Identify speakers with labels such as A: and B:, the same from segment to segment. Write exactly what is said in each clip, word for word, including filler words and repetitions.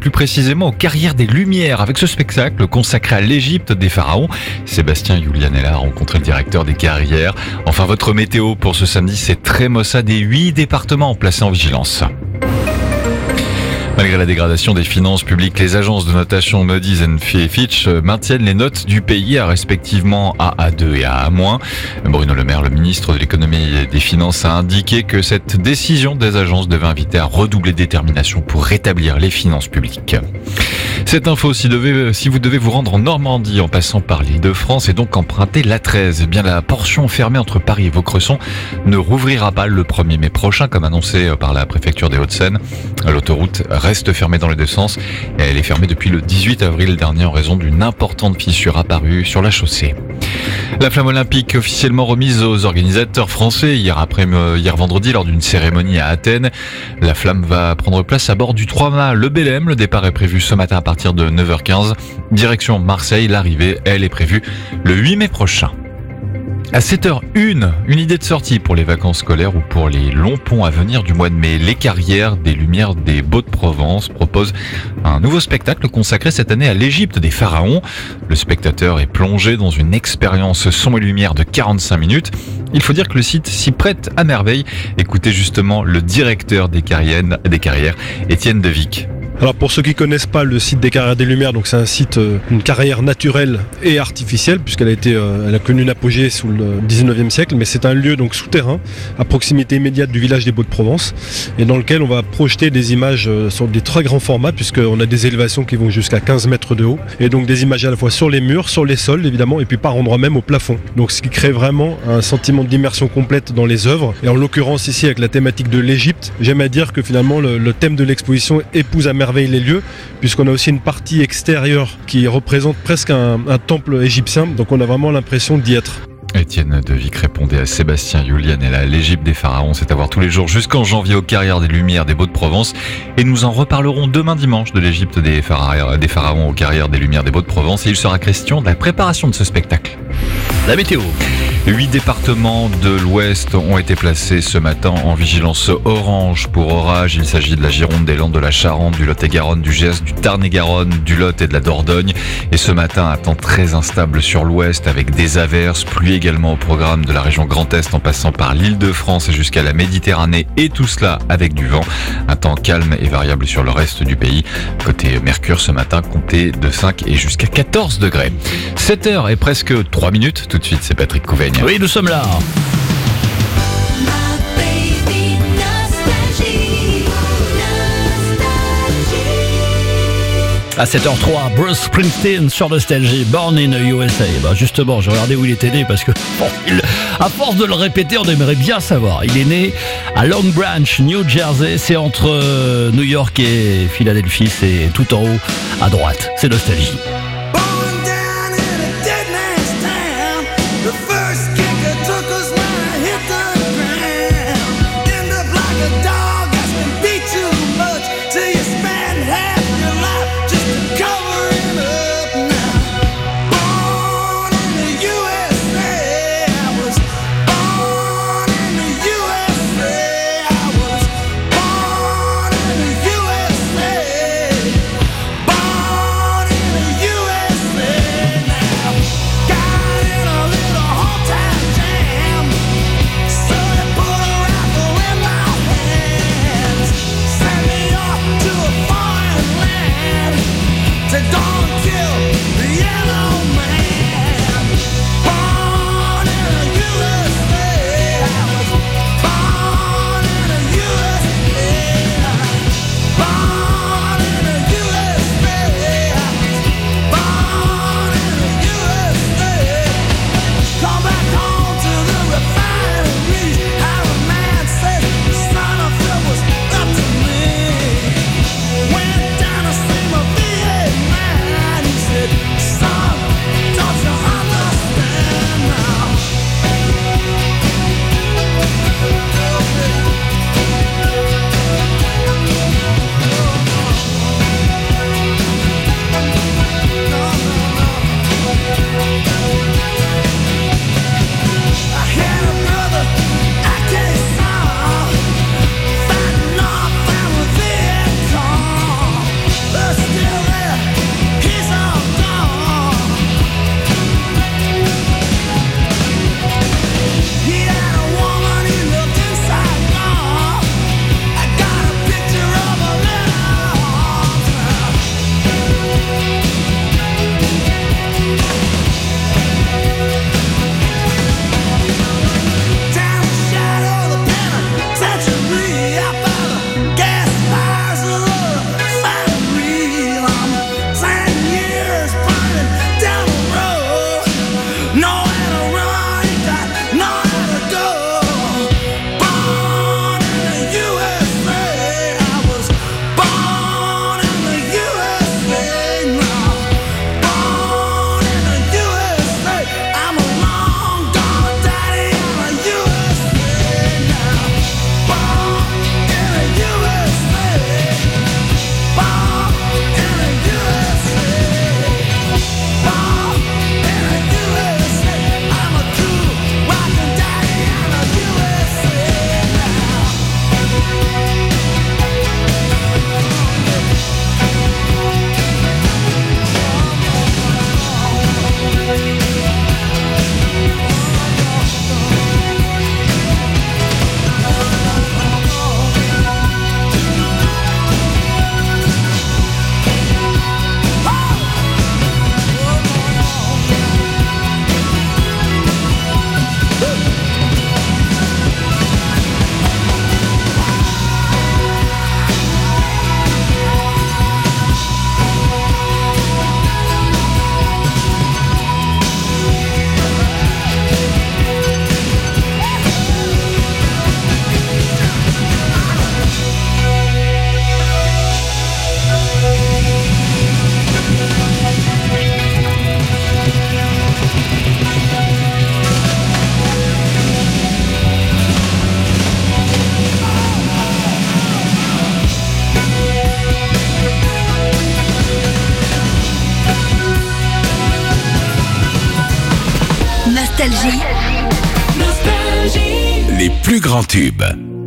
A: plus précisément aux Carrières des Lumières, avec ce spectacle consacré à l'Égypte des pharaons. Sébastien Youlianella a rencontré le directeur des Carrières. Enfin, votre météo pour ce samedi, c'est très maussade et huit départements placés en vigilance. Malgré la dégradation des finances publiques, les agences de notation Moody's et Fitch maintiennent les notes du pays à respectivement A A deux et A A moins. Bruno Le Maire, le ministre de l'économie et des finances, a indiqué que cette décision des agences devait inviter à redoubler de détermination pour rétablir les finances publiques. Cette info, si, devez, si vous devez vous rendre en Normandie en passant par l'Île-de-France et donc emprunter l'A treize, eh bien la portion fermée entre Paris et Vaucresson ne rouvrira pas le premier mai prochain, comme annoncé par la préfecture des Hauts-de-Seine. L'autoroute reste fermée dans les deux sens et elle est fermée depuis le dix-huit avril dernier en raison d'une importante fissure apparue sur la chaussée. La flamme olympique officiellement remise aux organisateurs français hier après hier vendredi lors d'une cérémonie à Athènes. La flamme va prendre place à bord du trois-mâts Le Belém. Le départ est prévu ce matin à partir de neuf heures quinze. Direction Marseille, l'arrivée, elle, est prévue le huit mai prochain. À sept heures une, une idée de sortie pour les vacances scolaires ou pour les longs ponts à venir du mois de mai. Les Carrières des Lumières des Baux-de-Provence proposent un nouveau spectacle consacré cette année à l'Égypte des pharaons. Le spectateur est plongé dans une expérience son et lumière de quarante-cinq minutes. Il faut dire que le site s'y prête à merveille. Écoutez justement le directeur des Carrières, des Carrières, Étienne Devic.
B: Alors pour ceux qui ne connaissent pas le site des Carrières des Lumières, donc c'est un site, euh, une carrière naturelle et artificielle puisqu'elle a été, euh, elle a connu une apogée sous le dix-neuvième siècle, mais c'est un lieu donc souterrain à proximité immédiate du village des Baux-de-Provence et dans lequel on va projeter des images euh, sur des très grands formats puisqu'on a des élévations qui vont jusqu'à quinze mètres de haut et donc des images à la fois sur les murs, sur les sols évidemment et puis par endroits même au plafond. Donc ce qui crée vraiment un sentiment d'immersion complète dans les œuvres et en l'occurrence ici avec la thématique de l'Égypte, j'aime à dire que finalement le, le thème de l'exposition épouse à merveille les lieux, puisqu'on a aussi une partie extérieure qui représente presque un, un temple égyptien, donc on a vraiment l'impression d'y être.
A: Étienne Devic répondait à Sébastien Youlianella. L'Égypte des pharaons, c'est à voir tous les jours jusqu'en janvier aux Carrières des Lumières des Baux-de-Provence. Et nous en reparlerons demain dimanche de l'Égypte des pharaons, des pharaons aux Carrières des Lumières des Baux-de-Provence. Et il sera question de la préparation de ce spectacle. La météo. Huit départements de l'Ouest ont été placés ce matin en vigilance orange pour orage. Il s'agit de la Gironde, des Landes, de la Charente, du Lot-et-Garonne, du Gers, du Tarn-et-Garonne, du Lot et de la Dordogne. Et ce matin, un temps très instable sur l'Ouest avec des averses, pluie également au programme de la région Grand Est en passant par l'Île-de-France et jusqu'à la Méditerranée. Et tout cela avec du vent. Un temps calme et variable sur le reste du pays. Côté Mercure, ce matin, comptez de cinq et jusqu'à quatorze degrés. sept heures et presque trois minutes. Tout de suite, c'est Patrick Couveigne.
C: Oui, nous sommes là. À sept heures trois, Bruce Springsteen sur Nostalgie, Born in the U S A. Bah justement, j'ai regardé où il était né parce que, bon, il, à force de le répéter, on aimerait bien savoir. Il est né à Long Branch, New Jersey. C'est entre New York et Philadelphie. C'est tout en haut à droite. C'est Nostalgie.
D: Born in the U S A. Nostalgie. Nostalgie.
E: Les plus grands tubes.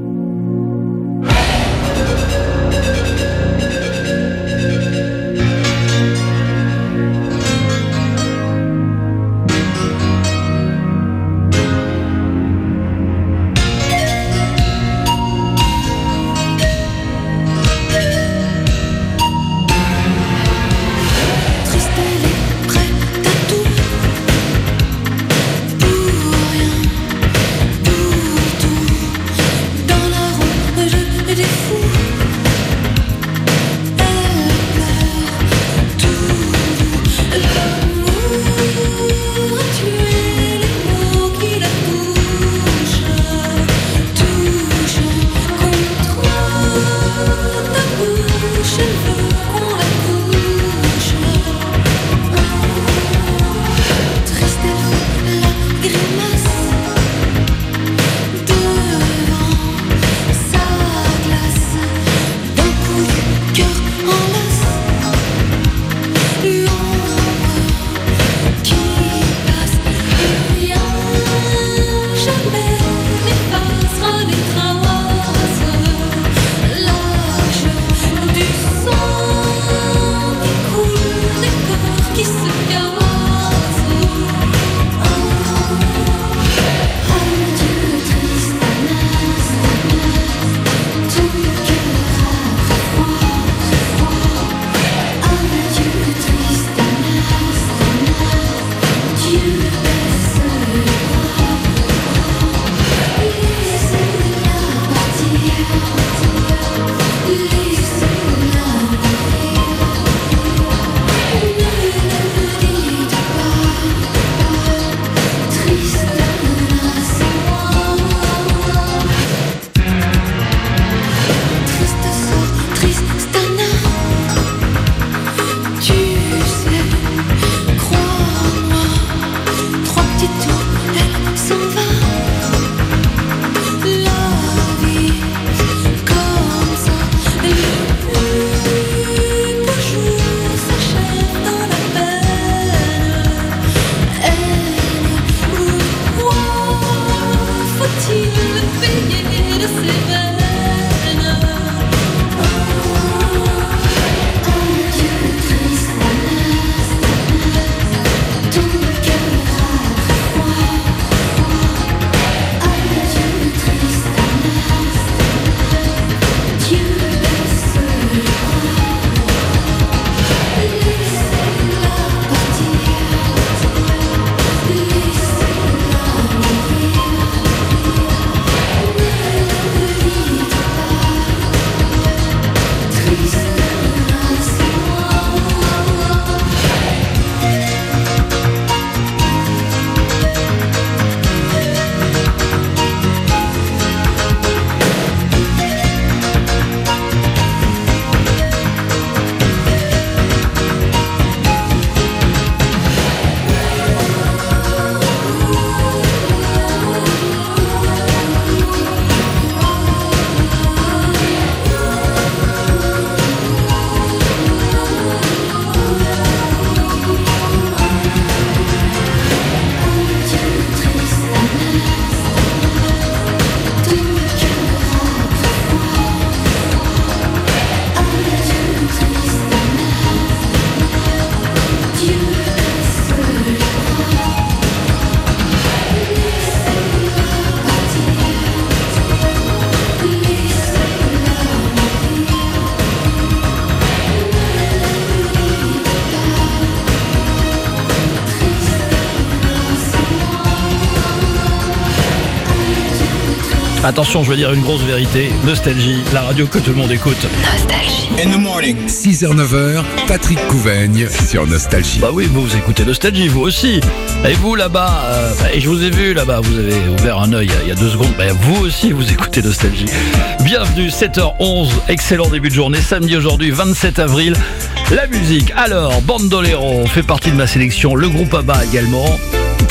C: Attention, je veux dire une grosse vérité. Nostalgie, la radio que tout le monde écoute.
D: Nostalgie.
E: In the morning, six heures neuf heures, Patrick Couvaigne sur Nostalgie.
C: Bah oui, vous, vous écoutez Nostalgie, vous aussi. Et vous là-bas, euh, et je vous ai vu là-bas, vous avez ouvert un œil il y a deux secondes. Bah, vous aussi, vous écoutez Nostalgie. Bienvenue, sept heures onze, excellent début de journée. Samedi aujourd'hui, vingt-sept avril. La musique, alors, Bandolero fait partie de ma sélection. Le groupe ABBA également.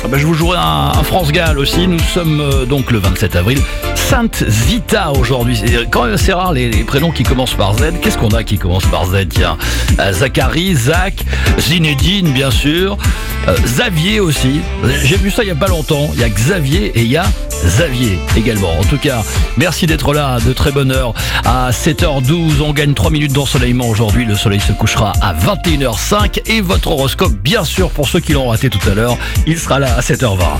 C: ben, je vous jouerai un, un France-Galles aussi. Nous sommes euh, donc le vingt-sept avril. Sainte Zita aujourd'hui. C'est quand même assez rare les, les prénoms qui commencent par Z. Qu'est-ce qu'on a qui commence par Z? Tiens, euh, Zachary, Zach, Zinedine bien sûr, euh, Xavier aussi. J'ai vu ça il y a pas longtemps. Il y a Xavier et il y a Xavier également. En tout cas, merci d'être là. De très bonne heure. À sept heures douze, on gagne trois minutes d'ensoleillement aujourd'hui. Le soleil se couchera à vingt et une heures cinq. Et votre horoscope, bien sûr, pour ceux qui l'ont raté tout à l'heure, il sera là à sept heures vingt.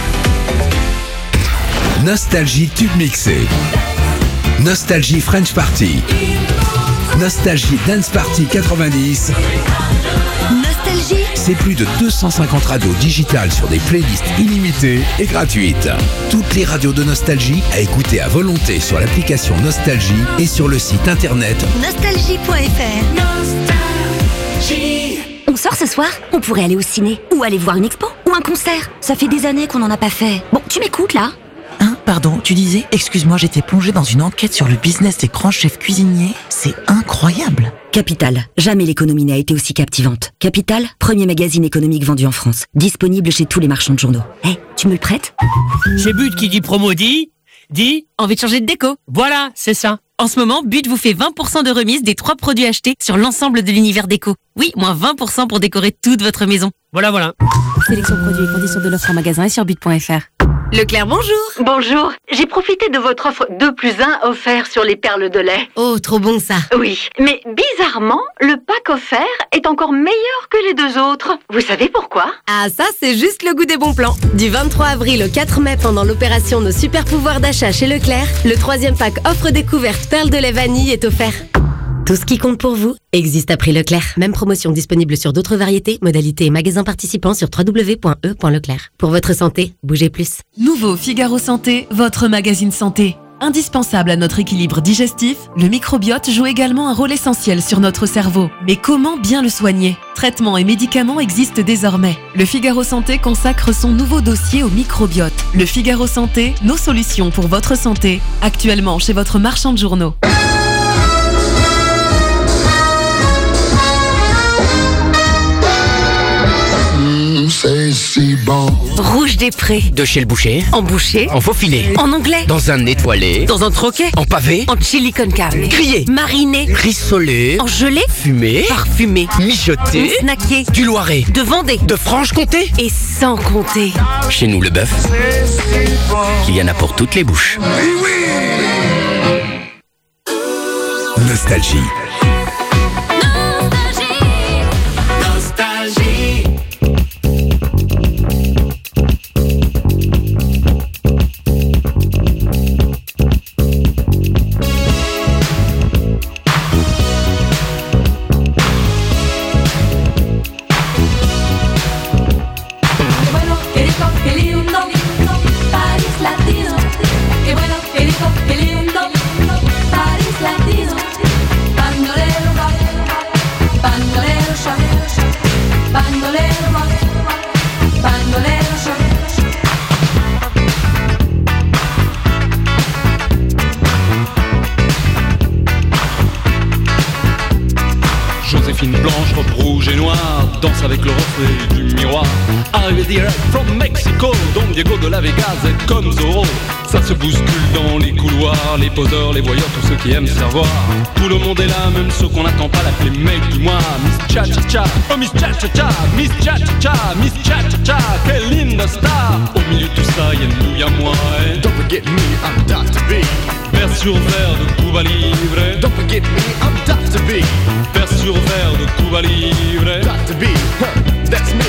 E: Nostalgie tube mixé. Nostalgie French Party. Nostalgie Dance Party quatre-vingt-dix.
D: Nostalgie.
E: C'est plus de deux cent cinquante radios digitales sur des playlists illimitées et gratuites. Toutes les radios de Nostalgie à écouter à volonté sur l'application Nostalgie et sur le site internet
D: Nostalgie point f r. Nostalgie. On sort ce soir? On pourrait aller au ciné ou aller voir une expo ou un concert. Ça fait des années qu'on n'en a pas fait. Bon, tu m'écoutes là?
F: Hein, pardon, tu disais? Excuse-moi, j'étais plongée dans une enquête sur le business des grands chefs cuisiniers. C'est incroyable.
D: Capital, jamais l'économie n'a été aussi captivante. Capital, premier magazine économique vendu en France. Disponible chez tous les marchands de journaux. Hé, hey, tu me le prêtes?
G: Chez But qui dit promo dit... dit...
H: Envie de changer de déco?
G: Voilà, c'est ça.
H: En ce moment, But vous fait vingt pour cent de remise des trois produits achetés sur l'ensemble de l'univers déco. Oui, moins vingt pour cent pour décorer toute votre maison.
G: Voilà, voilà.
H: Sélection produits et conditions de l'offre en magasin et sur but point f r.
I: Leclerc, bonjour.
J: Bonjour. J'ai profité de votre offre deux plus un offert sur les perles de lait.
I: Oh, trop bon ça.
J: Oui, mais bizarrement, le pack offert est encore meilleur que les deux autres. Vous savez pourquoi?
I: Ah, ça, c'est juste le goût des bons plans. Du vingt-trois avril au quatre mai, pendant l'opération Nos super pouvoirs d'achat chez Leclerc, le troisième pack offre découverte perles de lait vanille est offert. Tout ce qui compte pour vous existe à prix Leclerc. Même promotion disponible sur d'autres variétés, modalités et magasins participants sur w w w point e point leclerc. Pour votre santé, bougez plus.
K: Nouveau Figaro Santé, votre magazine santé. Indispensable à notre équilibre digestif, le microbiote joue également un rôle essentiel sur notre cerveau. Mais comment bien le soigner? Traitements et médicaments existent désormais. Le Figaro Santé consacre son nouveau dossier au microbiote. Le Figaro Santé, nos solutions pour votre santé. Actuellement chez votre marchand de journaux.
L: C'est si bon.
H: Rouge des Prés.
G: De chez le boucher.
H: En boucher.
G: En faux filet.
H: En anglais.
G: Dans un étoilé.
H: Dans un troquet.
G: En pavé.
H: En chili con carne.
G: Grillé.
H: Mariné.
G: Rissolé.
H: En gelée.
G: Fumé.
H: Parfumé.
G: Mijoté.
H: Snacké.
G: Du Loiret.
H: De Vendée.
G: De Franche-Comté.
H: Et sans compter.
G: Chez nous, le bœuf, il y en a pour toutes les bouches.
L: Oui, oui.
E: Nostalgie.
M: Joséphine blanche, robe rouge et noire, danse avec le reflet du miroir. Arrivé direct from Mexico, Don Diego de la Vegas est comme Zorro. Ça se bouscule dans les couloirs, les poseurs, les voyeurs, tous ceux qui aiment se faire voir. Tout le monde est là, même ceux qu'on n'attend pas, l'appeler mec du mois. Miss Cha Cha Cha, oh Miss Cha Cha Cha, Miss Cha Cha Cha, Miss Cha Cha Cha, quelle linda star. Au milieu de tout ça, y'a nous, y'a moi. Et don't forget me, I'm Doctor B. Vers sur verre de Cuba Libre. Don't forget me, I'm Doctor B. Vers sur verre de Cuba Libre. Doctor B, huh, that's me.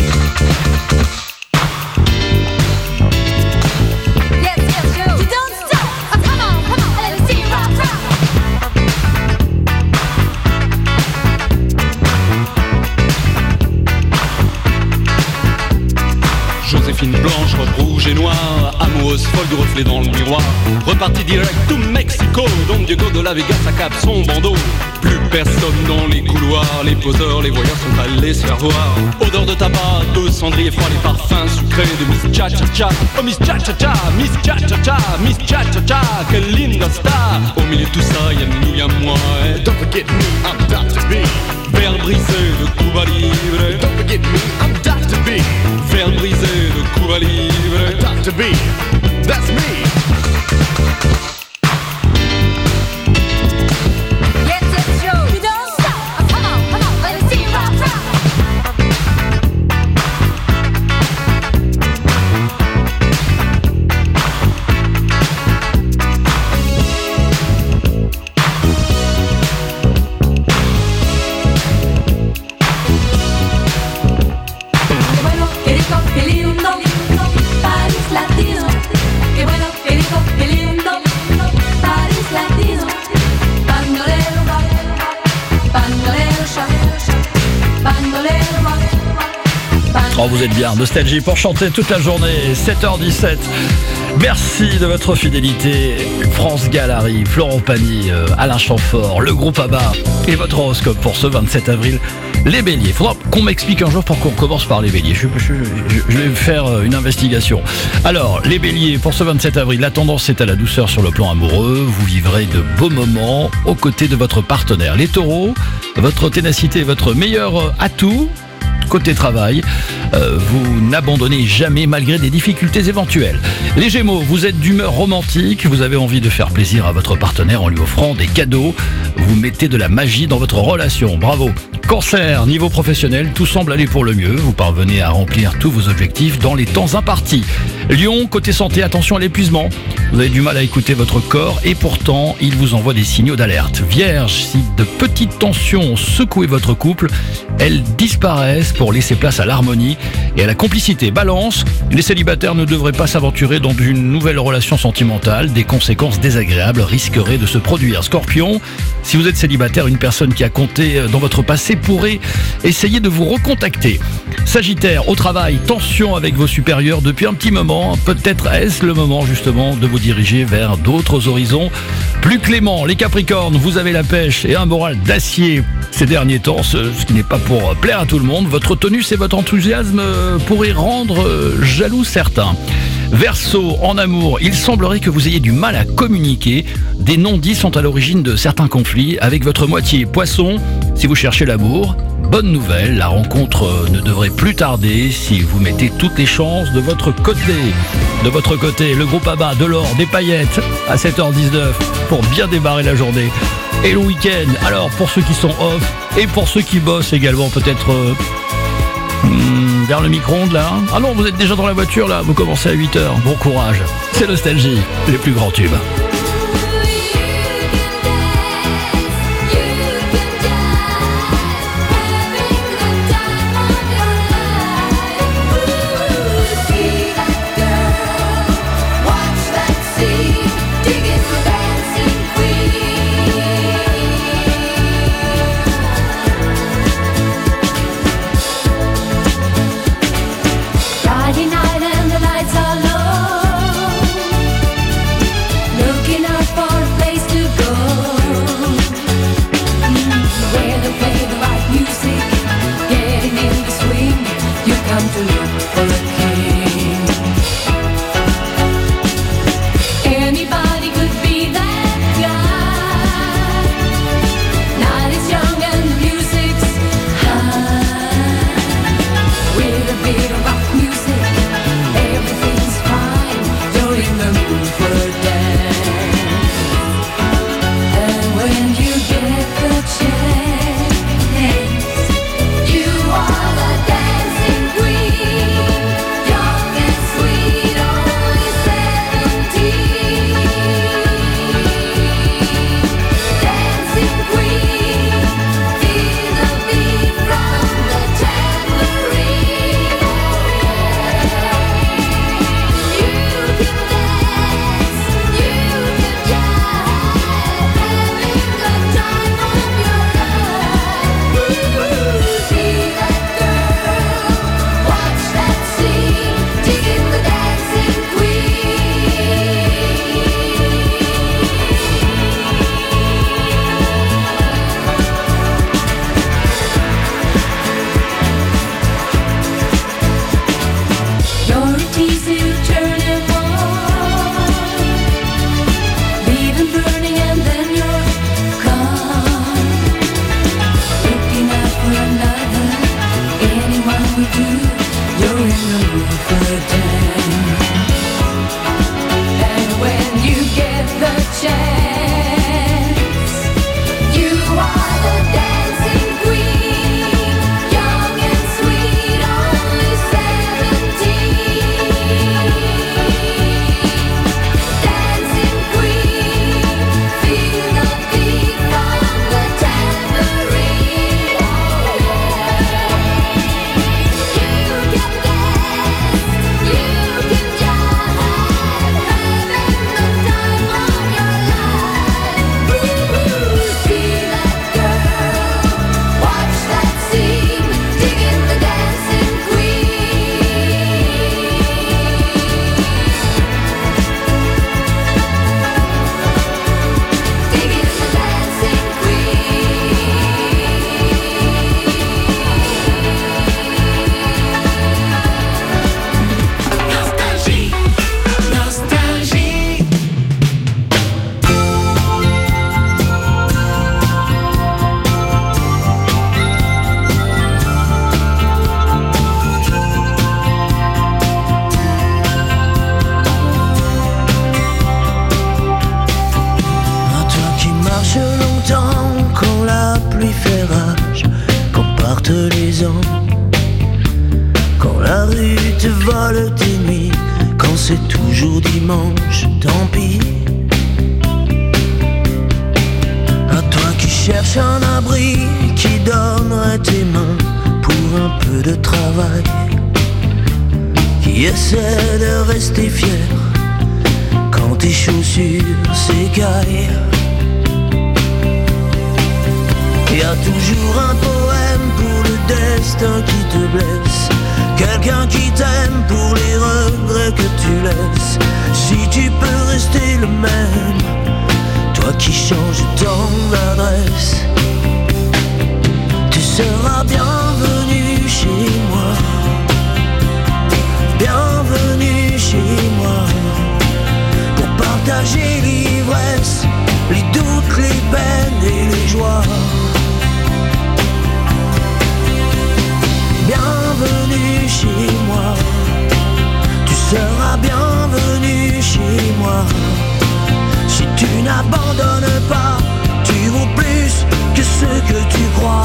M: Joséphine blanche, robe rouge et noire, amoureuse folle du reflet dans le miroir. Reparti direct to Mexico, Don Diego de la Vegas accable son bandeau. Plus personne dans les couloirs, les poseurs, les voyeurs sont allés se faire voir. Odeur de tabac, de cendrier froid, les parfums sucrés de Miss Cha Cha Cha. Oh Miss Cha Cha Cha, Miss Cha Cha Cha, Miss Cha Cha Cha, quelle linda star. Au milieu de tout ça, y'a nous, y'a moi. Et don't forget me, I'm Doctor B. Verre brisé de Cuba Libre. Don't forget me, I'm Doctor B. Verre brisé de
N: to be. That's me.
C: Oh, vous êtes bien, Nostalgie pour chanter toute la journée, sept heures dix-sept. Merci de votre fidélité. France Gall arrive, Florent Pagny, euh, Alain Chamfort, le groupe ABBA et votre horoscope pour ce vingt-sept avril. Les béliers, faudra qu'on m'explique un jour pour qu'on commence par les béliers. Je, je, je, je vais faire une investigation. Alors, les béliers, pour ce vingt-sept avril, la tendance est à la douceur sur le plan amoureux. Vous vivrez de beaux moments aux côtés de votre partenaire. Les taureaux, votre ténacité est votre meilleur atout. Côté travail, euh, vous n'abandonnez jamais malgré des difficultés éventuelles. Les Gémeaux, vous êtes d'humeur romantique, vous avez envie de faire plaisir à votre partenaire en lui offrant des cadeaux. Vous mettez de la magie dans votre relation, bravo. Cancer, niveau professionnel, tout semble aller pour le mieux. Vous parvenez à remplir tous vos objectifs dans les temps impartis. Lion, côté santé, attention à l'épuisement. Vous avez du mal à écouter votre corps et pourtant, il vous envoie des signaux d'alerte. Vierge, si de petites tensions secouent votre couple, elles disparaissent pour laisser place à l'harmonie et à la complicité. Balance, les célibataires ne devraient pas s'aventurer dans une nouvelle relation sentimentale. Des conséquences désagréables risqueraient de se produire. Scorpion, si vous êtes célibataire, une personne qui a compté dans votre passé pourrait essayer de vous recontacter. Sagittaire, au travail, tension avec vos supérieurs depuis un petit moment. Peut-être est-ce le moment justement de vous diriger vers d'autres horizons plus cléments. Les Capricornes, vous avez la pêche et un moral d'acier ces derniers temps, ce, ce qui n'est pas pour plaire à tout le monde. Votre tonus et votre enthousiasme pourraient rendre jaloux certains. Verseau, en amour, il semblerait que vous ayez du mal à communiquer. Des non-dits sont à l'origine de certains conflits avec votre moitié. Poisson, si vous cherchez l'amour, bonne nouvelle, la rencontre ne devrait plus tarder si vous mettez toutes les chances de votre côté. De votre côté, le groupe ABBA, de l'or, des paillettes à sept heures dix-neuf pour bien démarrer la journée. Et le week-end, alors pour ceux qui sont off et pour ceux qui bossent également, peut-être... Euh, Hmm, vers le micro-ondes là. Ah non, vous êtes déjà dans la voiture là, vous commencez à huit heures. Bon courage. C'est Nostalgie, les plus grands tubes.
O: Friday night and the lights are low. Looking de tes nuits. Quand c'est toujours dimanche, tant pis. À toi qui cherches un abri, qui donnerait tes mains pour un peu de travail, qui essaie de rester fier quand tes chaussures s'écaillent. Y a toujours un poème pour le destin qui te blesse, quelqu'un qui t'aime pour les regrets que tu laisses. Si tu peux rester le même, toi qui changes tant d'adresse, tu seras bienvenu chez moi. Bienvenue chez moi, pour partager l'ivresse, les doutes, les peines et les joies. Bienvenue chez moi, tu seras bienvenu chez moi. Si tu n'abandonnes pas, tu vaux plus que ce que tu crois.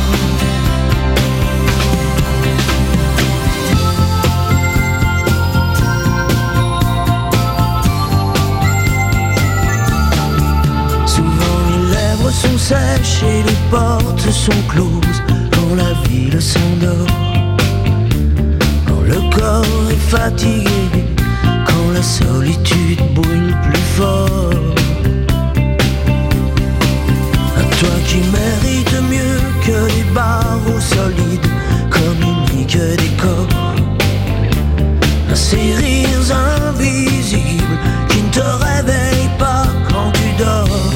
O: Sont sèches et les portes sont closes quand la ville s'endort, quand le corps est fatigué, quand la solitude brûle plus fort. À toi qui mérites mieux que des barreaux solides, communique des corps, à ces rires invisibles qui ne te réveillent pas quand tu dors.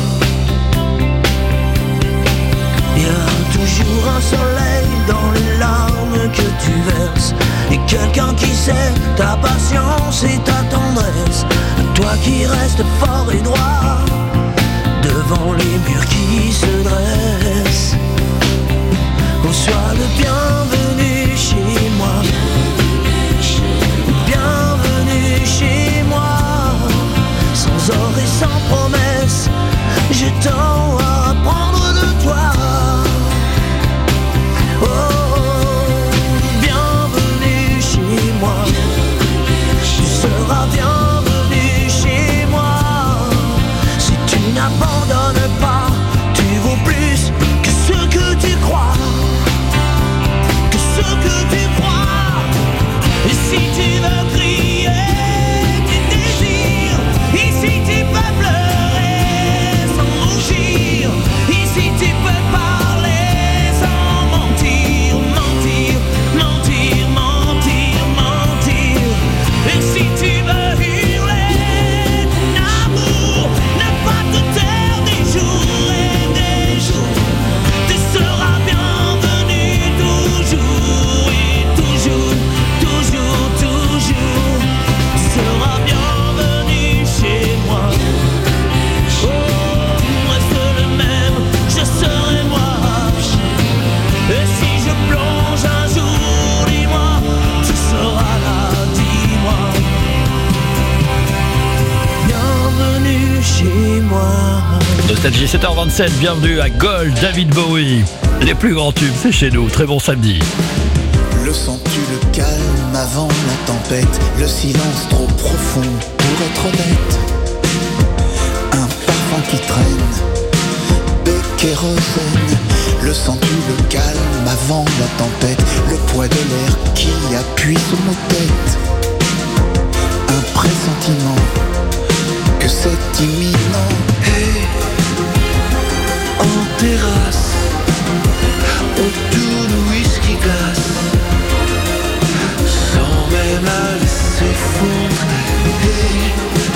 O: Toujours un soleil dans les larmes que tu verses, et quelqu'un qui sait ta patience et ta tendresse. Toi qui restes fort et droit devant les murs qui se dressent. Oh, sois le bienvenu chez moi. Bienvenue chez moi. Sans or et sans promesse, j'ai tant à apprendre de toi. Oh, bienvenue chez moi. Tu seras bienvenue chez moi. Si tu n'abandonnes pas, tu vaux plus que ce que tu crois. Que ce que tu crois. Et si tu veux crier tes désirs, ici tu peux pleurer sans rougir. Ici tu peux parler sans mentir, mentir, mentir, mentir, mentir. Et si tu veux hurler ton amour, ne pas te taire des jours et des jours. Tu seras bienvenu toujours et toujours, toujours, toujours. Tu seras bienvenu chez moi. Oh, reste le même, je serai moi. Et si je plonge un jour, dis-moi, tu seras là, dis-moi. Bienvenue chez moi.
C: Nostalgie sept heures vingt-sept, bienvenue à Gold, David Bowie. Les plus grands tubes, c'est chez nous. Très bon samedi.
P: Le sens-tu le calme avant la tempête, le silence trop profond pour être honnête. Un parfum qui traîne de kérosène. Le sens-tu le calme avant la tempête, le poids de l'air qui appuie sur nos têtes. Un pressentiment que c'est imminent. Hey, en terrasse, autour de whisky glace, sans même la laisser fondre. Hey,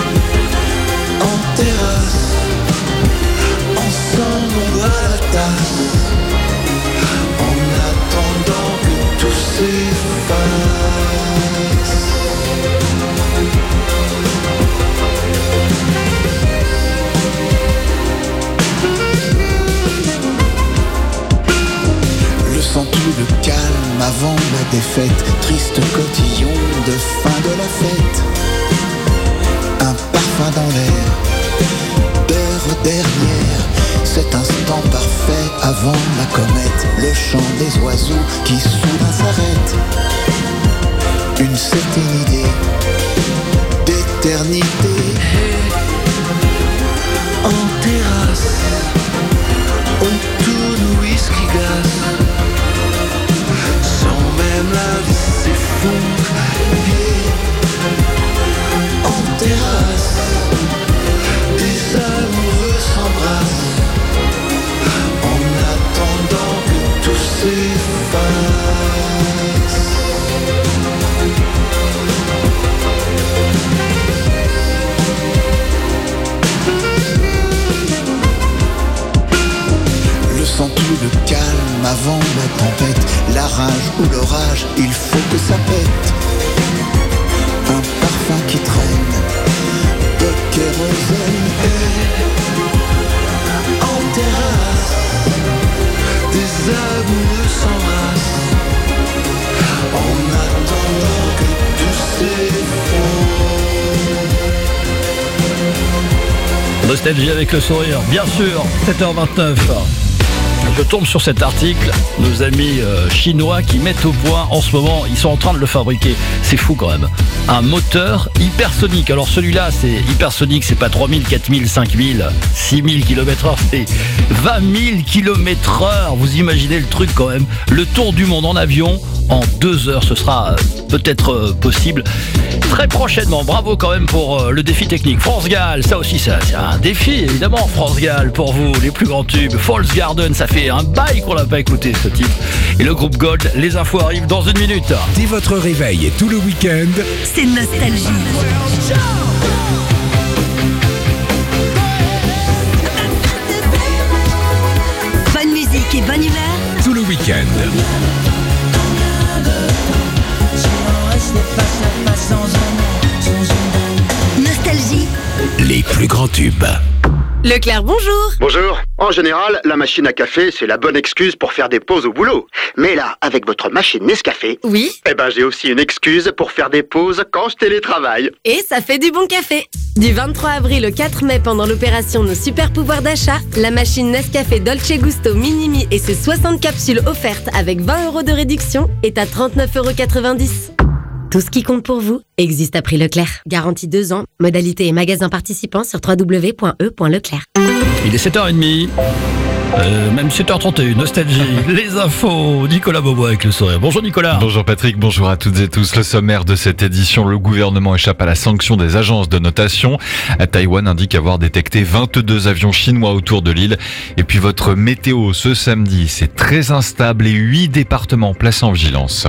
P: en terrasse, ensemble on boit la tasse, en attendant que tout s'efface. Le sens-tu le calme avant la défaite, triste cotillon de fin de la fête. Un parfum dans l'air, d'heure dernière, cet instant parfait avant la comète, le chant des oiseaux qui soudain s'arrête. une certaine idée d'éternité. En terrasse, autour de whisky gaz, sans même la vie s'effondre. En terrasse, des amoureux s'embrassent, en attendant que tout s'efface. Sens-tu le calme avant la tempête, la rage ou l'orage, il faut que ça pète. Un parfum qui traîne, de kérosène. En terrasse, des amoureux s'embrassent, en attendant que tout s'effondre.
C: Nostalgie avec le sourire, bien sûr, sept heures vingt-neuf. Je tombe sur cet article, nos amis euh, chinois qui mettent au point en ce moment, ils sont en train de le fabriquer, c'est fou quand même, un moteur hypersonique. Alors celui-là c'est hypersonique, c'est pas trois mille, quatre mille, cinq mille, six mille kilomètres heure, c'est vingt mille kilomètres heure. Vous imaginez le truc quand même, le tour du monde en avion en deux heures, ce sera peut-être euh, possible très prochainement. Bravo quand même pour euh, le défi technique. France Gall, ça aussi ça, c'est un défi évidemment. France Gall pour vous, les plus grands tubes. False Garden, ça fait un bail qu'on l'a pas écouté ce titre. Et le groupe Gold, les infos arrivent dans une minute.
E: Dès votre réveil et tout le week-end,
D: c'est Nostalgie. Bonne musique et bonne humeur.
E: Tout le week-end.
D: Nostalgie.
E: Les plus grands tubes.
I: Leclerc, bonjour.
Q: Bonjour. En général, la machine à café, c'est la bonne excuse pour faire des pauses au boulot. Mais là, avec votre machine Nescafé...
I: Oui.
Q: Eh ben, j'ai aussi une excuse pour faire des pauses quand je télétravaille.
I: Et ça fait du bon café. Du vingt-trois avril au quatre mai, pendant l'opération Nos Super Pouvoirs d'achat, la machine Nescafé Dolce Gusto Minimi et ses soixante capsules offertes avec vingt euros de réduction est à trente-neuf euros quatre-vingt-dix. Tout ce qui compte pour vous existe à prix Leclerc. Garantie deux ans. Modalité et magasin participants sur w w w point e point leclerc.
C: Il est sept heures trente. Euh, même sept heures trente et une, Nostalgie, les infos, Nicolas Bobo avec le sourire. Bonjour Nicolas.
A: Bonjour Patrick, bonjour à toutes et tous. Le sommaire de cette édition, le gouvernement échappe à la sanction des agences de notation. À Taïwan indique avoir détecté vingt-deux avions chinois autour de l'île. Et puis votre météo ce samedi, c'est très instable et huit départements placés en vigilance.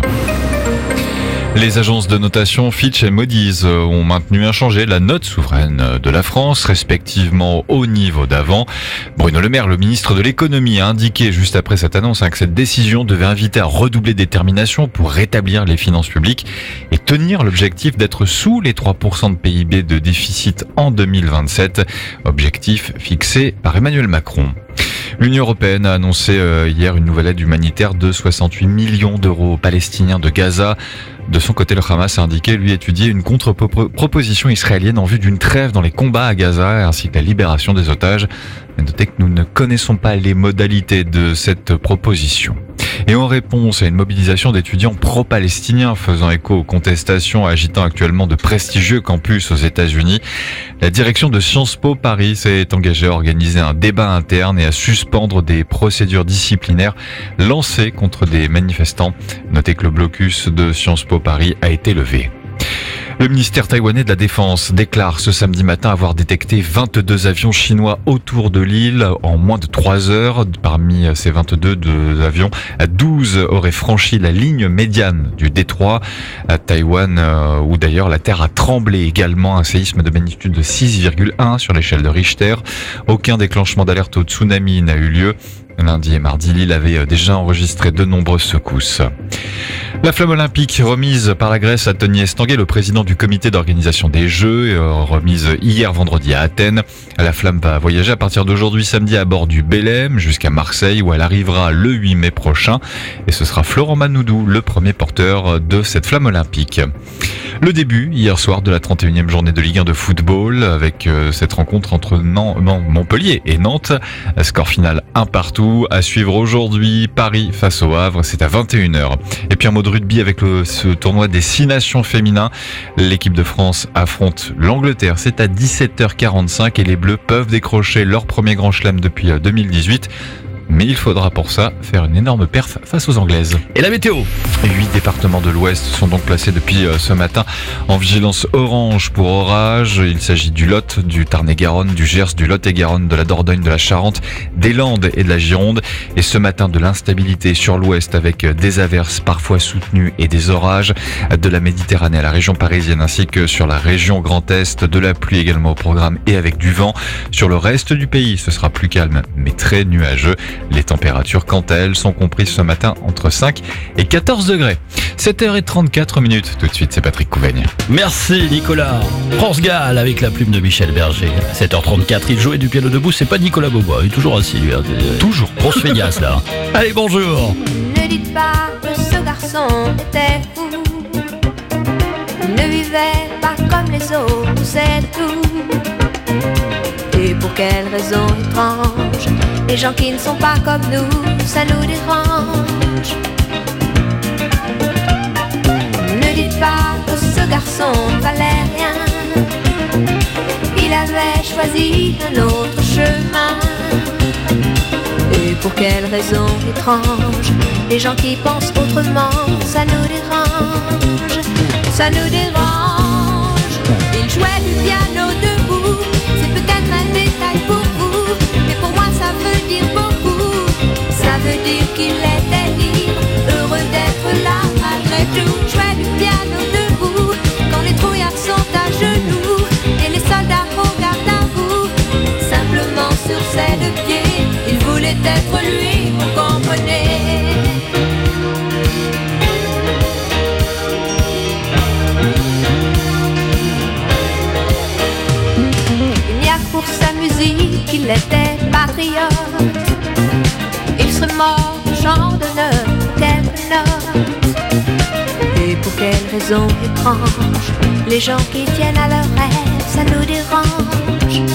A: Les agences de notation Fitch et Moody's ont maintenu inchangée la note souveraine de la France, respectivement au niveau d'avant. Bruno Le Maire, le ministre de l'économie, a indiqué juste après cette annonce que cette décision devait inviter à redoubler de détermination pour rétablir les finances publiques et tenir l'objectif d'être sous les trois pour cent de P I B de déficit en deux mille vingt-sept, objectif fixé par Emmanuel Macron. L'Union européenne a annoncé hier une nouvelle aide humanitaire de soixante-huit millions d'euros aux Palestiniens de Gaza. De son côté, le Hamas a indiqué lui étudier une contre-proposition israélienne en vue d'une trêve dans les combats à Gaza ainsi que la libération des otages. Mais notez que nous ne connaissons pas les modalités de cette proposition. Et en réponse à une mobilisation d'étudiants pro-palestiniens faisant écho aux contestations agitant actuellement de prestigieux campus aux États-Unis, la direction de Sciences Po Paris s'est engagée à organiser un débat interne et à suspendre des procédures disciplinaires lancées contre des manifestants. Notez que le blocus de Sciences Po Paris a été levé. Le ministère taïwanais de la Défense déclare ce samedi matin avoir détecté vingt-deux avions chinois autour de l'île en moins de trois heures. Parmi ces vingt-deux avions, douze auraient franchi la ligne médiane du détroit à Taïwan, où d'ailleurs la terre a tremblé également, un séisme de magnitude de six virgule un sur l'échelle de Richter. Aucun déclenchement d'alerte au tsunami n'a eu lieu. Lundi et mardi, l'île avait déjà enregistré de nombreuses secousses. La flamme olympique remise par la Grèce à Tony Estanguet, le président du comité d'organisation des Jeux, remise hier vendredi à Athènes. La flamme va voyager à partir d'aujourd'hui samedi à bord du Belém jusqu'à Marseille où elle arrivera le huit mai prochain. Et ce sera Florent Manoudou, le premier porteur de cette flamme olympique. Le début hier soir de la trente et unième journée de Ligue un de football avec cette rencontre entre Montpellier et Nantes. Score final un partout. partout. À suivre aujourd'hui, Paris face au Havre, c'est à vingt et une heures. Et puis un mot de rugby avec le, ce tournoi des six nations féminins. L'équipe de France affronte l'Angleterre, c'est à dix-sept heures quarante-cinq et les Bleus peuvent décrocher leur premier grand chelem depuis deux mille dix-huit. Mais il faudra pour ça faire une énorme perf face aux Anglaises.
C: Et la météo ?
A: Huit départements de l'Ouest sont donc placés depuis ce matin en vigilance orange pour orage. Il s'agit du Lot, du Tarn-et-Garonne, du Gers, du Lot-et-Garonne, de la Dordogne, de la Charente, des Landes et de la Gironde. Et ce matin, de l'instabilité sur l'Ouest avec des averses parfois soutenues et des orages. De la Méditerranée à la région parisienne ainsi que sur la région Grand Est. De la pluie également au programme et avec du vent. Sur le reste du pays, ce sera plus calme mais très nuageux. Les températures, quant à elles, sont comprises ce matin entre cinq et quatorze degrés. sept heures trente-quatre minutes. Tout de suite, c'est Patrick Couvaigne.
C: Merci Nicolas. France Gall avec la plume de Michel Berger. sept heures trente-quatre, il jouait du piano debout. C'est pas Nicolas Beaubois, il est toujours assis lui. Hein.
A: Toujours.
C: Grosse feignasse là. Allez, bonjour.
R: Ne dites pas que ce garçon était fou. Il ne vivait pas comme les autres, c'est tout. Et pour quelle raison étrange, les gens qui ne sont pas comme nous, ça nous dérange. Ne dites pas que ce garçon valait rien. Il avait choisi un autre chemin. Et pour quelle raison étrange, les gens qui pensent autrement, ça nous dérange. Ça nous dérange. Il jouait du piano debout. C'est peut-être un détail pour vous, mais pour moi ça veut dire beaucoup. Ça veut dire qu'il était libre, heureux d'être là malgré tout. Jouait du piano debout, quand les trouillards sont à genoux et les soldats regardent à vous. Simplement sur ses deux pieds, il voulait être lui, vous comprenez. Pour sa musique, il était patriote. Il serait mort au champ d'honneur, quelques notes. Et pour quelle raison étrange, les gens qui tiennent à leurs rêves, ça nous dérange.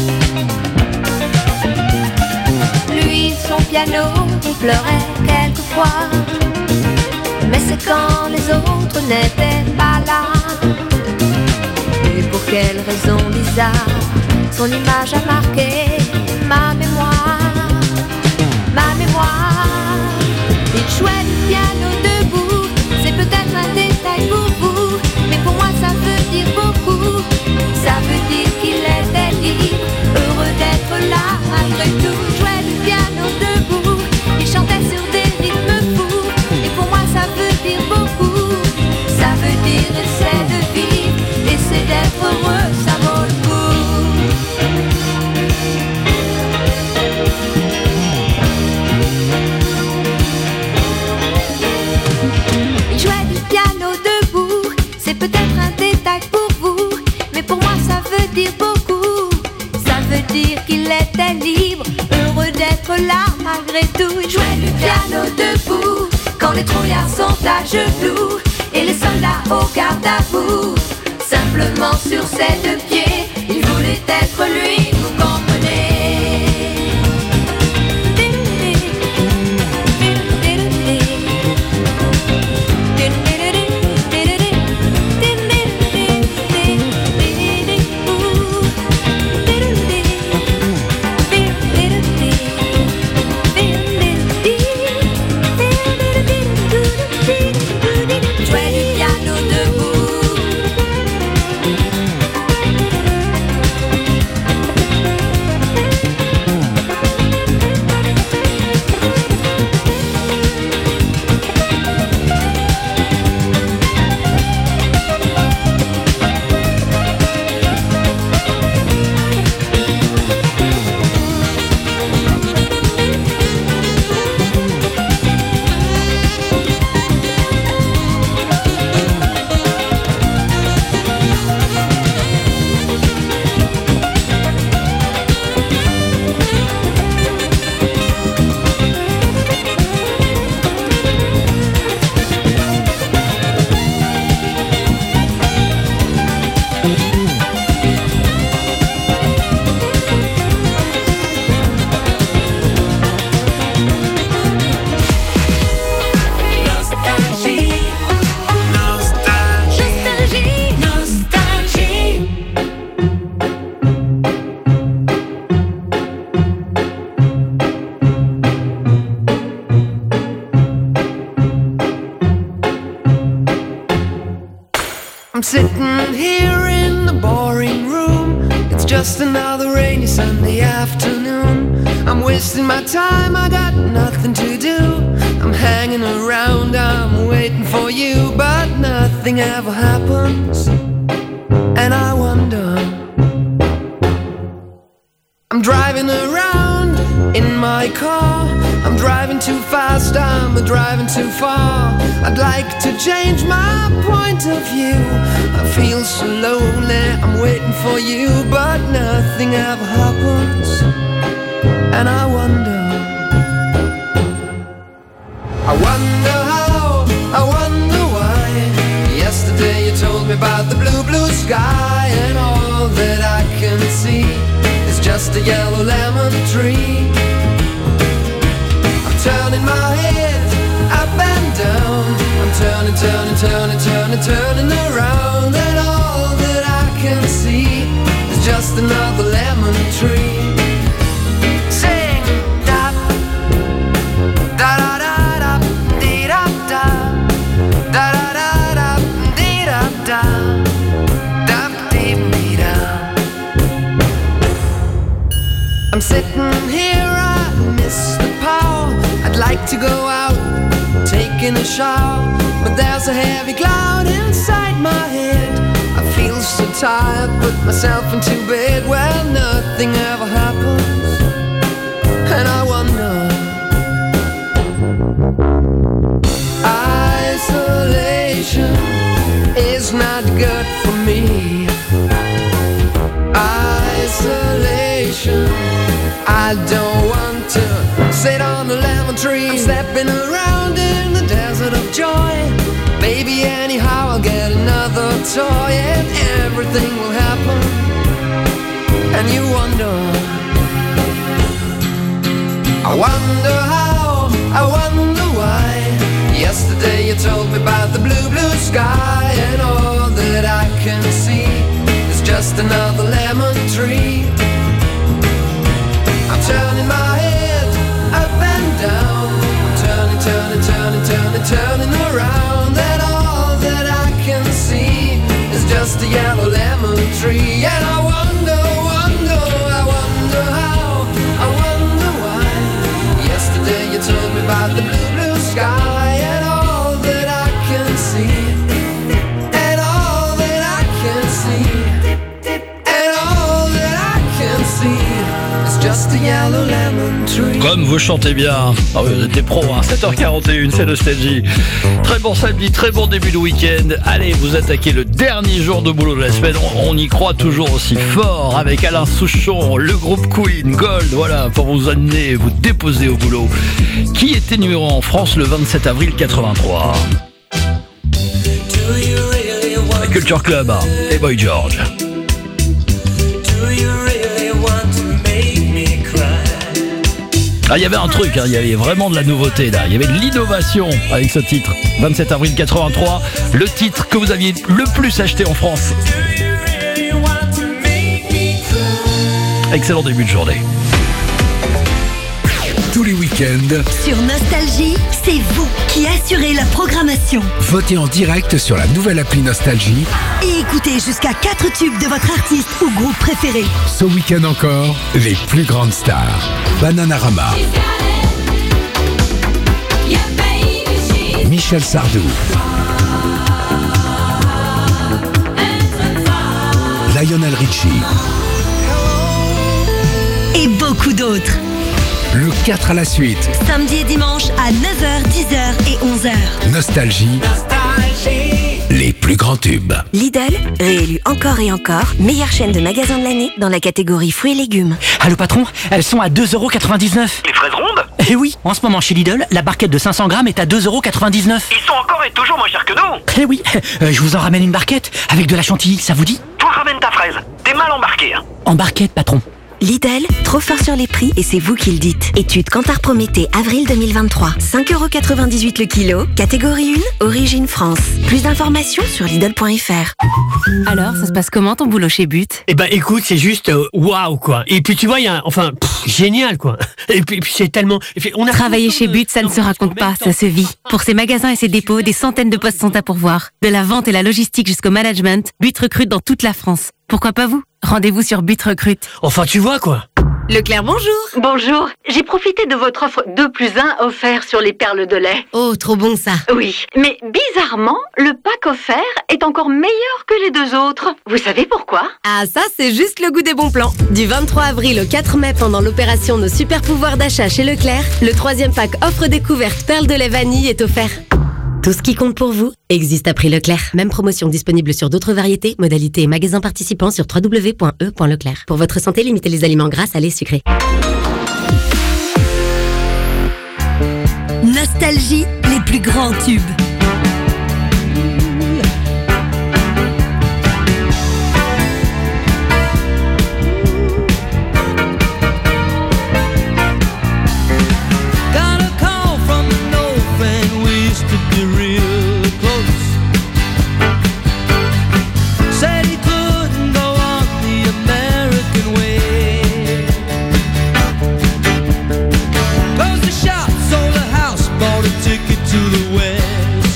R: Lui, son piano, il pleurait quelquefois. Mais c'est quand les autres n'étaient pas là. Et pour quelle raison bizarre, son image a marqué ma mémoire, ma mémoire. Il jouait du piano debout, c'est peut-être un détail pour vous, mais pour moi ça veut dire beaucoup. Ça veut dire qu'il était libre, heureux d'être là malgré tout. Il jouait du piano debout, il chantait sur des rythmes fous, et pour moi ça veut dire beaucoup. Ça veut dire essaie de vivre, essaie d'être heureux, ça vaut le coup. Il jouait du piano debout, c'est peut-être un détail pour vous, mais pour moi ça veut dire beaucoup. Ça veut dire qu'il était libre, heureux d'être là malgré tout. Il jouait du piano debout, quand les trouillards sont à genoux et les soldats au garde à vous. Simplement sur ses deux pieds, il voulait être lui, vous comprenez. Jouer du piano debout.
O: I'm sitting here in the boring room. It's just another rainy Sunday afternoon. I'm wasting my time, I got nothing to do. I'm hanging around, I'm waiting for you, but nothing ever happens. And I wonder, I'm driving around in my car. I'm driving too fast, I'm driving too far. I'd like to change my point of view. I feel so lonely, I'm waiting for you, but nothing ever happens. And I wonder, I wonder how, I wonder why. Yesterday you told me about the blue, blue sky, and all that I can see is just a yellow lemon tree. I'm turning my head up and down. I'm turning, turning, turning, turning, turning around, and all that I can see is just another lemon tree. Sing da da da da da dee da da da da da da dee da da da dee dee da. I'm sitting here, I miss the power. I'd like to go out, taking a shower, but there's a heavy cloud inside my head. I feel so tired, put myself into bed where nothing ever happens. And I wonder, isolation is not good for me. Isolation, I don't want to sit on a lemon tree. I'm stepping around in the desert of joy. Baby, anyhow I'll get another toy, and everything will happen. And you wonder, I wonder how, I wonder why. Yesterday you told me about the blue, blue sky, and all that I can see is just another lemon tree. I'm turning my head up and down. I'm turning, turning, turning, turning, turning around, and all that I can see is just a yellow lemon tree. And I wonder, wonder, I wonder how, I wonder why. Yesterday you told me about the blue, blue sky, and all that I can see, and all that I can see, and all that I can see is just a yellow lemon tree.
C: Comme vous chantez bien. Ah oui, vous êtes des pros, hein. sept heures quarante et une, c'est Nostalgie. Très bon samedi, très bon début de week-end. Allez, vous attaquez le dernier jour de boulot de la semaine. On, on y croit toujours aussi fort avec Alain Souchon, le groupe Queen, Gold, voilà, pour vous amener, vous déposer au boulot. Qui était numéro un en France le vingt-sept avril quatre-vingt-trois? La Culture Club et Boy George. Ah, il y avait un truc, hein, il y avait vraiment de la nouveauté là, il y avait de l'innovation avec ce titre. vingt-sept avril quatre-vingt-trois, le titre que vous aviez le plus acheté en France. Excellent début de journée.
E: Tous les week-ends,
D: Sur Nostalgie, c'est vous qui assurez la programmation.
E: votez en direct sur la nouvelle appli Nostalgie.
D: Et écoutez jusqu'à quatre tubes de votre artiste ou groupe préféré.
E: Ce week-end encore, les plus grandes stars. Bananarama, Michel Sardou, Lionel Richie
D: Et beaucoup d'autres.
E: Le quatre à la suite.
D: Samedi et dimanche à neuf heures, dix heures et onze heures.
E: Nostalgie. Les plus grands tubes.
S: Lidl, réélu encore et encore, meilleure chaîne de magasins de l'année dans la catégorie fruits et légumes.
T: Allô patron, elles sont à deux euros quatre-vingt-dix-neuf.
U: Les fraises rondes?
T: Eh oui, en ce moment chez Lidl, la barquette de cinq cents grammes est à deux euros quatre-vingt-dix-neuf.
U: Ils sont encore et toujours moins chers que nous.
T: Eh oui, euh, je vous en ramène une barquette avec de la chantilly, ça vous dit?
U: Toi ramène ta fraise, t'es mal embarqué hein.
T: En barquette patron.
S: Lidl, trop fort sur les prix et c'est vous qui le dites. Étude Kantar Prométhée, avril deux mille vingt-trois. cinq euros quatre-vingt-dix-huit le kilo, catégorie un, origine France. Plus d'informations sur Lidl point F R.
H: Alors, ça se passe comment ton boulot chez But?
B: Eh ben écoute, c'est juste euh, waouh quoi. Et puis tu vois, il y a enfin pff, génial quoi. Et puis, puis c'est tellement et puis, on a
H: Travailler chez But, ça ne se raconte pas, ça se vit. Pour ses magasins et ses dépôts, des centaines de postes sont à pourvoir. De la vente et la logistique jusqu'au management, But recrute dans toute la France. Pourquoi pas vous? Rendez-vous sur But Recrute.
B: Enfin tu vois quoi.
H: Leclerc, bonjour.
J: Bonjour. J'ai profité de votre offre deux plus un offert sur les perles de lait.
H: Oh, trop bon ça.
J: Oui, mais bizarrement, le pack offert est encore meilleur que les deux autres. Vous savez pourquoi?
I: Ah ça, c'est juste le goût des bons plans. Du vingt-trois avril au quatre mai, pendant l'opération Nos super pouvoirs d'achat chez Leclerc, le troisième pack offre découverte perles de lait vanille est offert. Tout ce qui compte pour vous existe à prix Leclerc. Même promotion disponible sur d'autres variétés, modalités et magasins participants sur w w w point e point leclerc. Pour votre santé, limitez les aliments gras, salés, sucrés.
V: Nostalgie, les plus grands tubes.
O: Ticket to the west.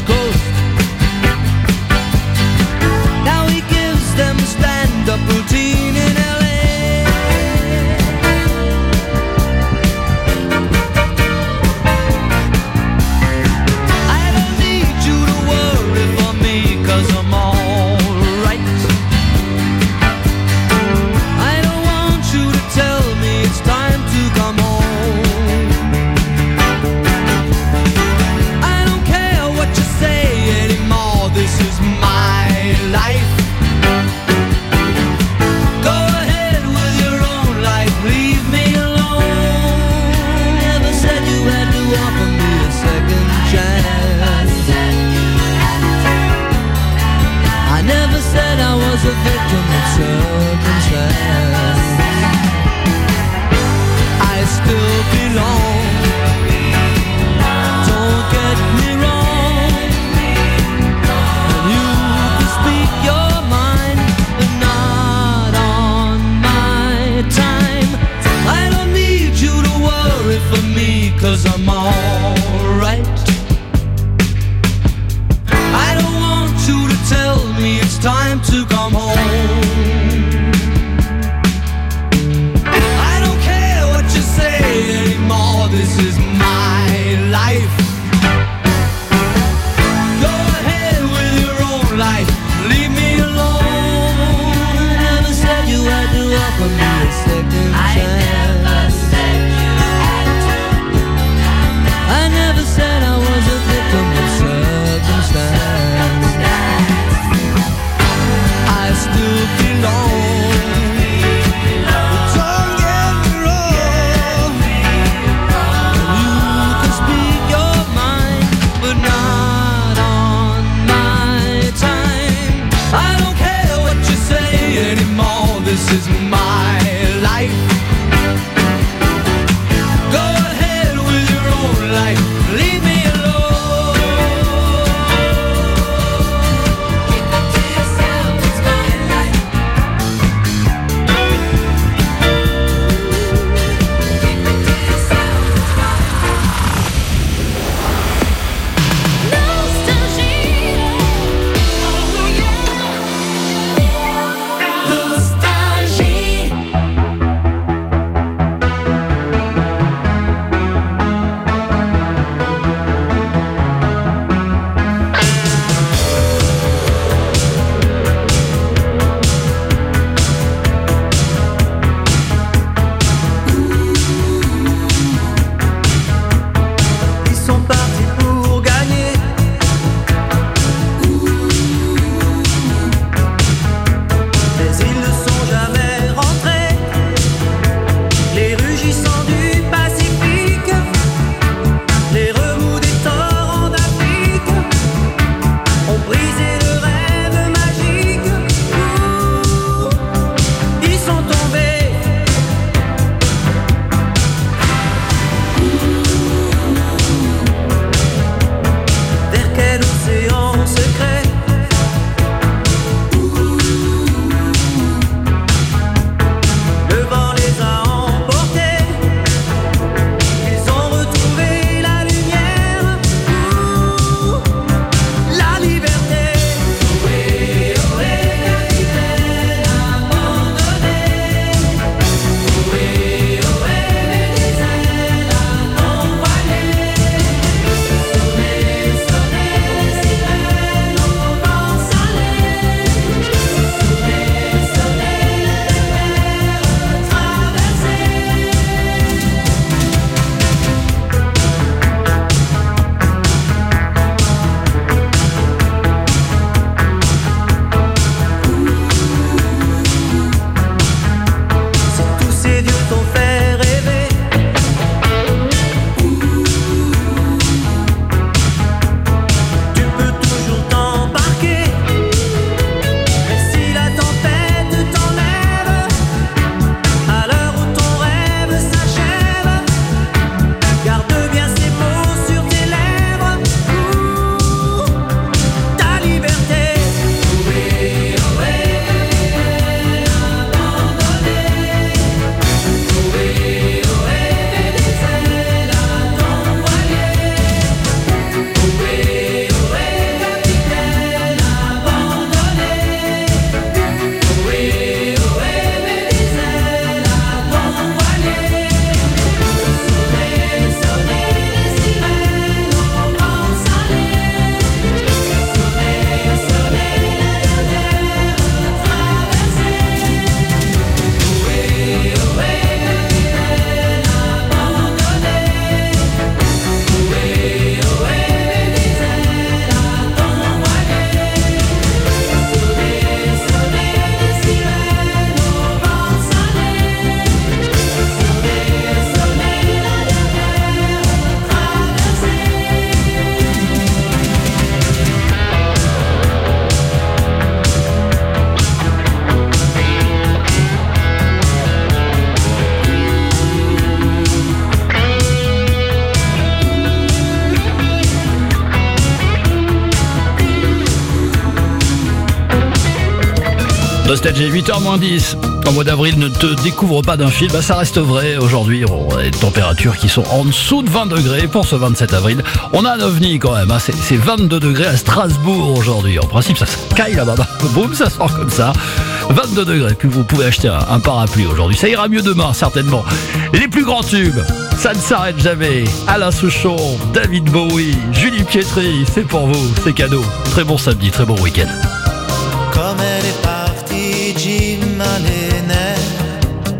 C: Nostalgie, huit heures moins dix. En mois d'avril, ne te découvre pas d'un film. Bah, ça reste vrai. Aujourd'hui, on a des températures qui sont en dessous de vingt degrés pour ce vingt-sept avril. On a un ovni quand même. Hein. C'est, c'est vingt-deux degrés à Strasbourg aujourd'hui. En principe, ça se caille là-bas. Boum, ça sort comme ça. vingt-deux degrés. Puis vous pouvez acheter un, un parapluie aujourd'hui. Ça ira mieux demain, certainement. Les plus grands tubes, ça ne s'arrête jamais. Alain Souchon, David Bowie, Julie Pietri. C'est pour vous, c'est cadeau. Très bon samedi, très bon week-end.
O: Comme elle est partie, Jim a les nerfs.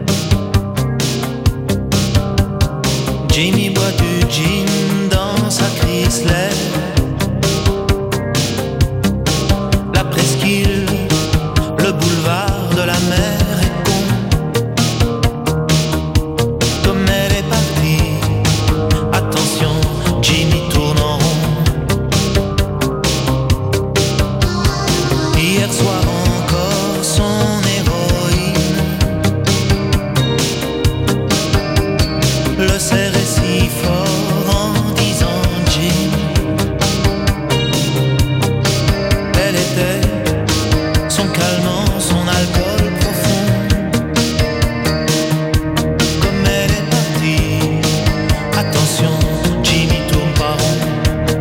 O: Jimmy boit du gin dans sa Chrysler. La presqu'île, le boulevard de la mer est con. Comme elle est partie, attention, Jimmy tourne en rond. Hier soir encore son héroïne le serrait si fort en disant Jim. Elle était son calmant, son alcool profond. Comme elle est partie, attention, Jimmy tourne pas rond.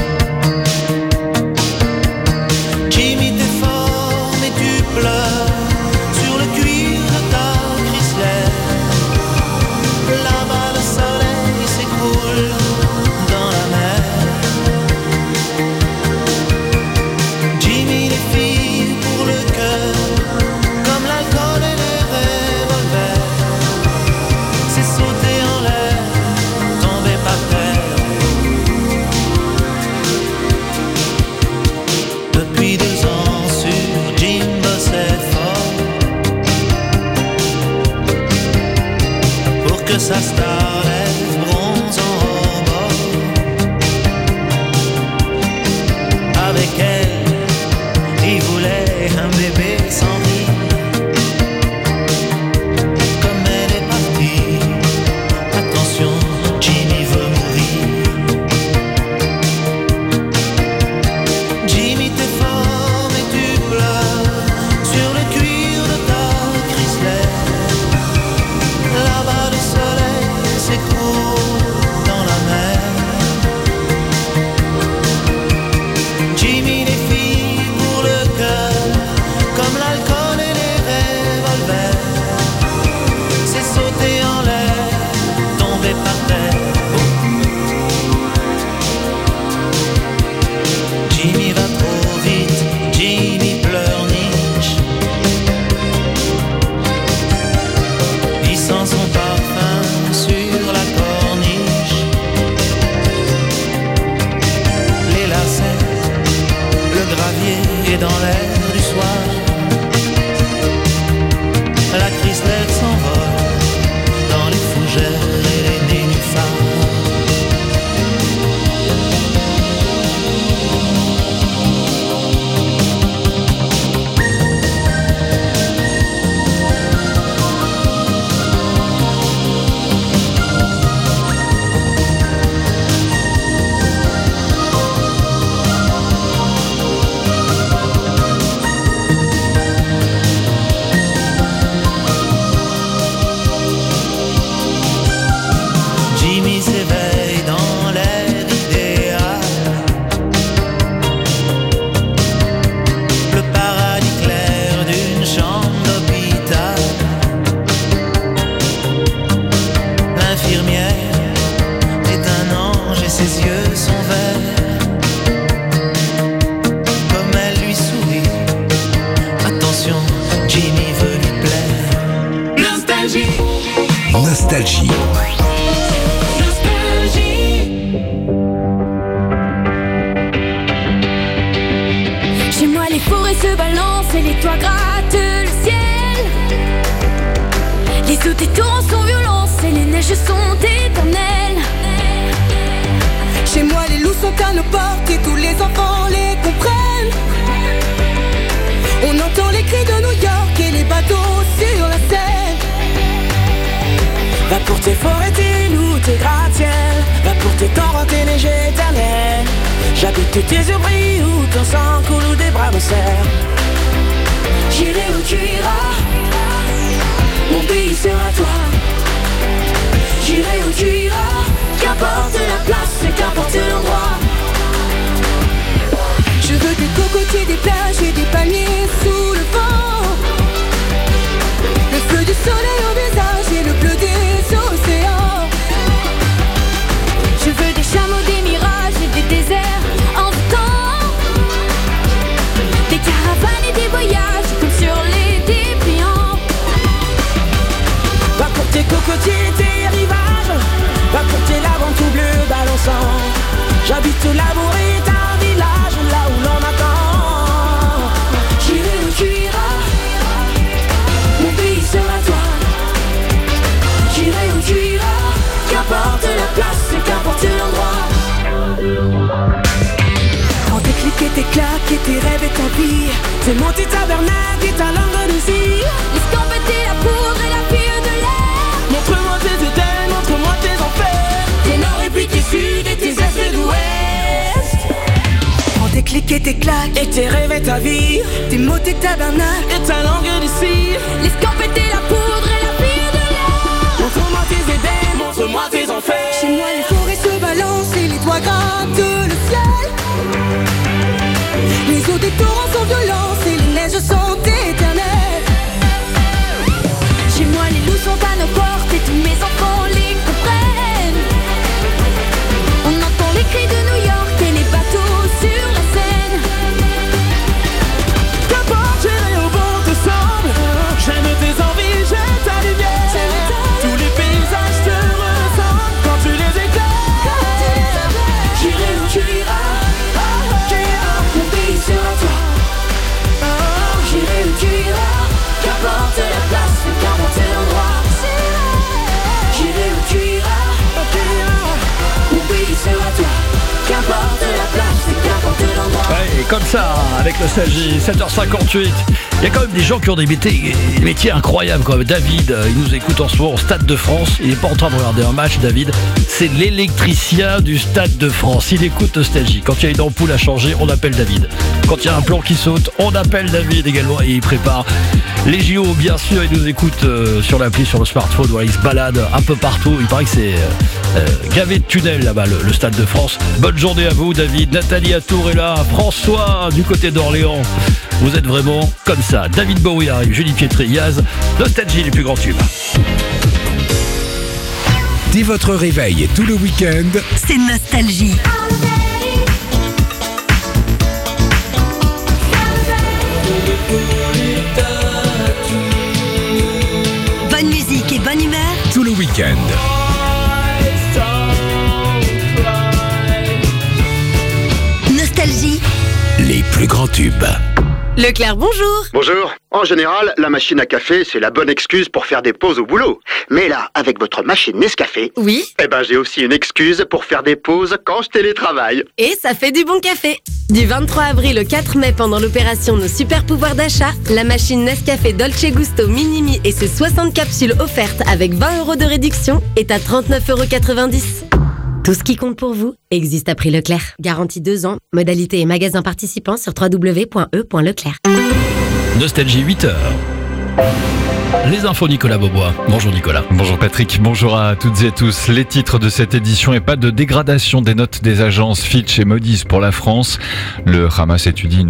O: Jimmy t'es fort mais tu pleures sur le cuir de ta Chrysler. Là-bas le soleil s'écroule dans la mer. Jimmy les filles pour le cœur, comme l'alcool et les revolvers. C'est sauter en l'air, tomber par terre. Depuis deux ans sur Jim bossait fort pour que sa star lève bronze en rebord. Avec elle, il voulait un bébé sans vie. Comme elle est partie, attention, Jimmy veut mourir. Jimmy t'es fort mais tu pleures sur le cuir de ta Chrysler. Là-bas le soleil s'écroule dans la mer. Jimmy les filles pour le cœur, comme l'alcool et les revolvers. C'est sauter en l'air, tomber par terre. Jimmy va trop vite, Jimmy pleurniche. Il sent son parfum sur la corniche. Les lacets, le gravier est dans l'air du soir. La Chrysler s'envole dans les fougères et les nénuphars. Jimmy s'éveille dans l'air idéal. Le paradis clair d'une chambre d'hôpital. L'infirmière est un ange et ses yeux sont verts. Comme elle lui sourit, attention, Jimmy veut lui plaire. Nostalgie.
E: Nostalgie.
R: Chez moi les forêts se balancent et les toits grattent le ciel. Les eaux des torrents sont violents et les neiges sont éternelles.
O: Chez moi les loups sont à nos portes et tous les enfants les comprennent. On entend les cris de New York et les bateaux sur la Seine. Va pour tes forêts, tes loups, tes gratte-ciel. Va pour tes torrents, tes neiges éternelles. J'habite tes yeux brillent où ton sang coule ou des bras me serrent. J'irai où tu iras, mon pays sera toi. J'irai où tu iras, qu'importe la place et qu'importe l'endroit. Je veux des cocotiers, des plages et des palmiers sous le vent. Le feu du soleil au visage et le bleu des océans. Je veux des chameaux, des mirages et des déserts en temps. Des caravanes et des voyages comme sur les dépliants. Va pour tes cocotiers, tes rivages. Va pour tes laves en tout bleu balançant. J'habite la bourrée d'un village là où l'on attend. J'irai où tu iras, mon pays sera toi. J'irai où tu iras, qu'importe la place et qu'importe l'endroit. Quand tes clics et tes claques et tes rêves et ta vie, c'est mon petit tabernacle et ta langue de cire. L'escampette et la poudre et la fille de l'air. Montre-moi tes étoiles, montre-moi tes enfers. Tes nord et puis tes sud et tes est et d'ouest. Prends tes clics et tes claques et tes rêves et ta vie, tes mots, tes tabernacles et ta langue de cire. L'escampette et la poudre et la fille de l'air. Montre-moi tes édèmes, montre-moi tes enfers. Chez moi les forêts se balancent et les toits grattent le ciel. Les eaux des torrents sont violentes et les neiges sont éternelles. Chez moi les loups sont à nos portes et tous mes enfants les comprennent. On entend les cris de New York et les bateaux sur la Seine. Qu'importe, j'irai au bon te semble. J'aime tes envies, j'aime ta lumière. Tous les paysages te ressemblent quand tu les éclaires. J'irai où tu iras, mon pays sera toi. J'irai où tu iras, qu'importe la place, qu'importe l'endroit. J'irai où tu iras, mon pays sera toi. Qu'importe la place, qu'importe l'endroit.
C: Ouais, et comme ça, avec Nostalgie, sept heures cinquante-huit. Il y a quand même des gens qui ont des métiers, des métiers incroyables comme David, il nous écoute en ce moment au Stade de France. Il n'est pas en train de regarder un match, David. C'est l'électricien du Stade de France. Il écoute Nostalgie. Quand il y a une ampoule à changer, on appelle David. Quand il y a un plan qui saute, on appelle David également. Et il prépare les J O, bien sûr. Il nous écoute euh, sur l'appli, sur le smartphone. Où il se balade un peu partout. Il paraît que c'est euh, euh, gavé de tunnels là-bas, le, le Stade de France. Bonne journée à vous, David. Nathalie à Tours est là. François du côté d'Orléans. Vous êtes vraiment comme ça. David Bowie arrive, Julie Pietri, Yaz, Nostalgie, les plus grands tubes.
E: Dès votre réveil et tout le week-end,
V: c'est Nostalgie. Bonne musique et bonne humeur.
E: Tout le week-end.
V: Nostalgie.
E: Les plus grands tubes.
I: Leclerc, bonjour.
Q: Bonjour. En général, la machine à café, c'est la bonne excuse pour faire des pauses au boulot. Mais là, avec votre machine Nescafé...
I: Oui.
Q: Eh ben, j'ai aussi une excuse pour faire des pauses quand je télétravaille.
I: Et ça fait du bon café. Du vingt-trois avril au quatre mai, pendant l'opération Nos Super Pouvoirs d'achat, la machine Nescafé Dolce Gusto Minimi et ses soixante capsules offertes avec vingt euros de réduction est à trente-neuf euros quatre-vingt-dix. Tout ce qui compte pour vous existe à prix Leclerc. Garantie deux ans. Modalité et magasins participants sur w w w point e point leclerc.
C: Nostalgie, huit heures. Les infos, Nicolas Beaubois. Bonjour Nicolas.
A: Bonjour Patrick, bonjour à toutes et à tous. Les titres de cette édition et pas de dégradation des notes des agences Fitch et Moody's pour la France. Le Hamas étudie une